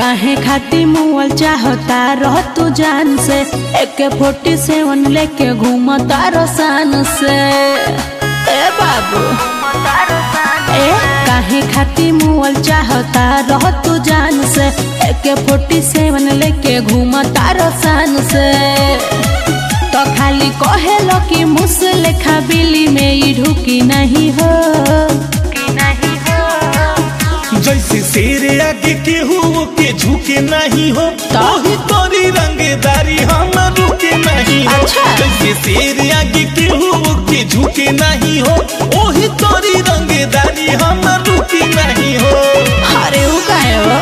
काहे खाती मुअल चाहता रह तू जान से AK-47 लेके घूमता रसान से। ए बाबू काहे खाती मुअल चाहता रह तू जान से AK-47 लेके घूमता रसान से। तो खाली कहेलो कि मुस लेखा बिली में ई ढुकी नहीं हो। जैसे शेर आगे केहू के झुके नहीं हो वही तोरी रंगदारी हम रुके नहीं हो। जैसे शेर आगे केहू के झुके नहीं हो वही तोरी रंगदारी हम रुके नहीं हो। अरे वो काहे हो?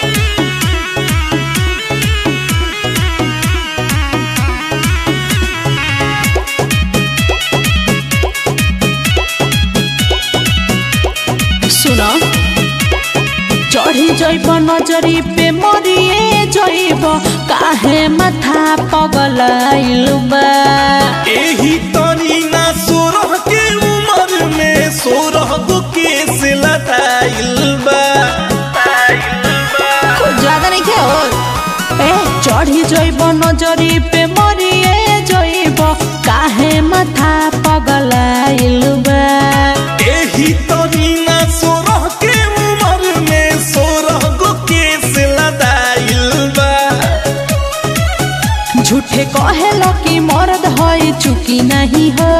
सुनो चढ़ी जइब नजरी पे मरिए जइब काहे माथा पगलाइल बा। एही तनी ना 16 के उम्र में 16 गो केस लटाइल बा। कुछ ज्यादा नहीं क्या हो? चढ़ी जइब नजरी पे मरिए जइब काहे माथा पगलाइल बा। एही तनी ना 16 के उम्र में 16 गो केस लटाइल बा। झूठे कहेलो कि मर्द होई चुकी नहीं हो।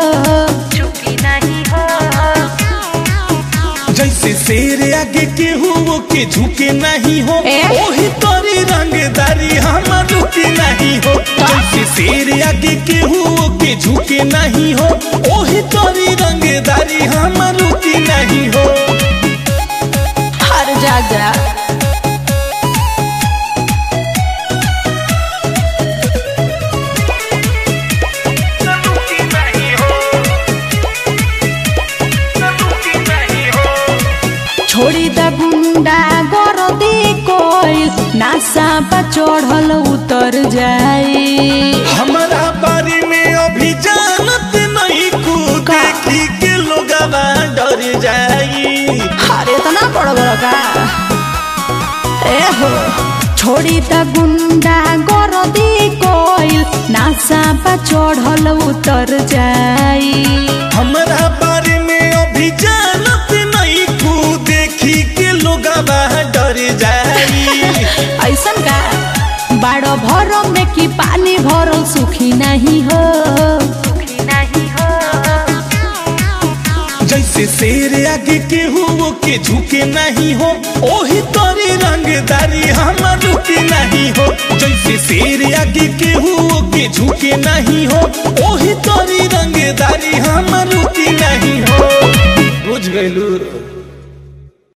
जैसे शेर आगे केहू के झुके नहीं हो वही तोरी रंगदारी हम रुके नहीं हो। जैसे शेर आगे केहू के झुके नहीं हो वही तोरी रंगदारी हम रुके नहीं हो। हर जा छोड़ी द गुंडा गरदी कोई नासा पर चढ़ल उतर जाई। हमारा बारे में अभी जानत नहीं कुछ देखी के लोगवा डर जाई। अरे इतना बड़ा का ए हो छोड़ी द गुंडा गरदी कोई नासा पर चढ़ल उतर जाई। हमारा बारे में अभी जानत नहीं कुछ देखी के लोगवा डर जाई। ऐसन का बाड़ो भरो में कि पानी भरल सुखी नहीं हो। जैसे शेर आगे केहू के झुके नहीं हो वही तोरी रंगदारी हम रुके नहीं हो। जैसे शेर आगे केहू के झुके नहीं हो वही तोरी रंगदारी हम रुके नहीं हो। बुझ गइलू।